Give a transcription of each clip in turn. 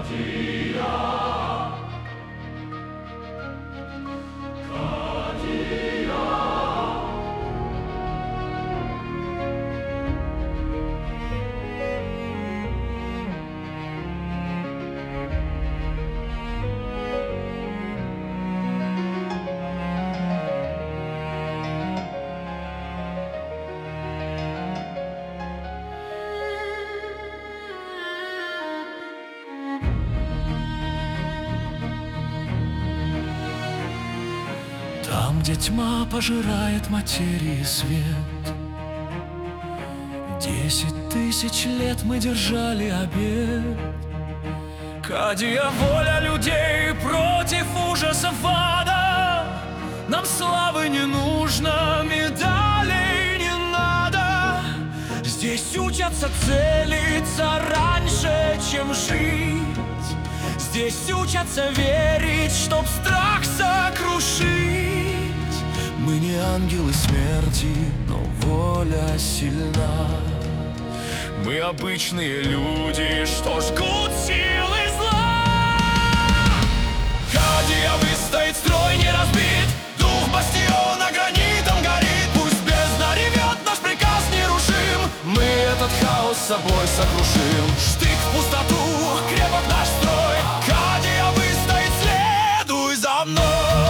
Там, где тьма пожирает материи свет, 10 тысяч лет мы держали обет. Кадия, воля людей против ужасов ада. Нам славы не нужно, медалей не надо. Здесь учатся целиться раньше, чем жить. Здесь учатся верить, чтоб страх сокрушить. Мы не ангелы смерти, но воля сильна. Мы обычные люди, что жгут силы зла. Кадия выстоит, строй не разбит, дух бастиона гранитом горит. Пусть бездна ревет, наш приказ нерушим. Мы этот хаос с собой сокрушим. Штык в пустоту, крепок наш строй. Кадия выстоит, следуй за мной.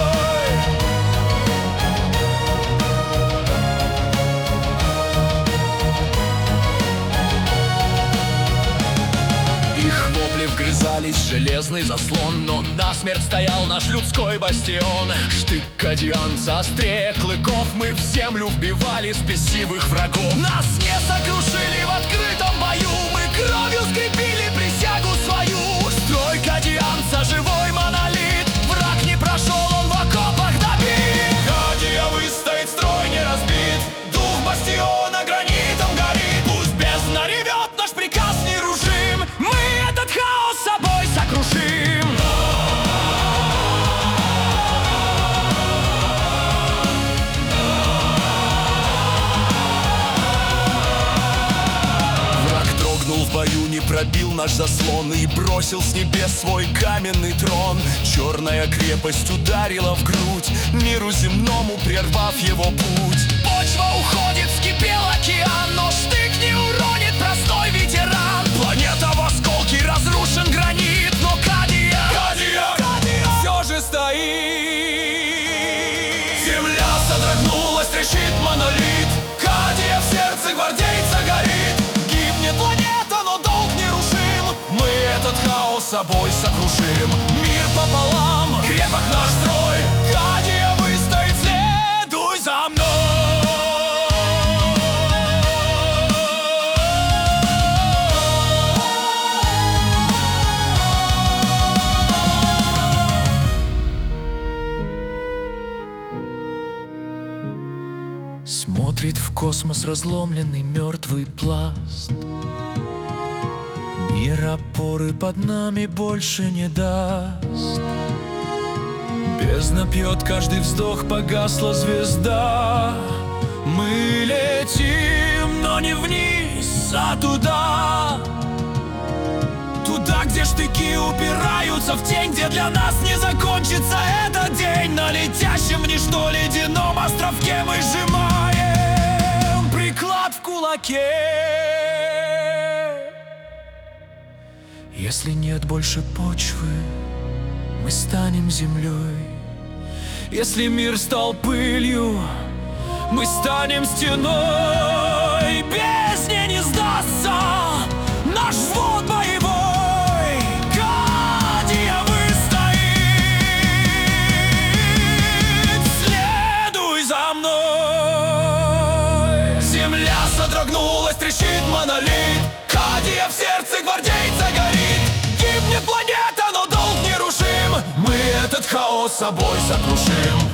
Вгрызались в железный заслон, но насмерть стоял наш людской бастион. Штык кадианца острее клыков, мы в землю вбивали спесивых врагов. Нас не сокрушили в открытом бою, мы кровью скрепили присягу свою. Строй кадианца, живой монолит, враг не прошел, он в окопах добит. Кадия выстоит, строй не разбит, дух бастиона гранитом горит. Пусть бездна ревет, наш приказ нерушим. Мы этот хаос с собой сокрушим. Враг дрогнул в бою, не пробил наш заслон и бросил с небес свой каменный трон. Черная крепость ударила в грудь, миру земному прервав его путь. Почва уходит, вскипел океан, но штык не уронит простой ветеран. Планета в осколке, разрушен гранит, но Кадия все же стоит. Земля содрогнулась, трещит монолит. Кадия в сердце гвардейца горит. Гибнет планета, но долг нерушим. Мы этот хаос с собой сокрушим. Мир пополам, крепок наш строй. Кадия выстоит, следуй за мной. Смотрит в космос разломленный мертвый пласт. Мир опоры под нами больше не даст. Бездна пьет каждый вздох, погасла звезда. Мы летим, но не вниз, а туда. Туда, где штыки упираются в тень, где для нас не закончится этот день. На летящем в ничто ледяном островке мы сжимаем приклад в кулаке. Если нет больше почвы, мы станем землей. Если мир стал пылью, мы станем стеной. Бездне не сдастся наш взвод боевой. Кадия выстоит, следуй за мной. Земля содрогнулась, трещит монолит. Кадия в сердце гвардейца горит. Гибнет планета, но долг нерушим. Мы этот хаос с собой сокрушим.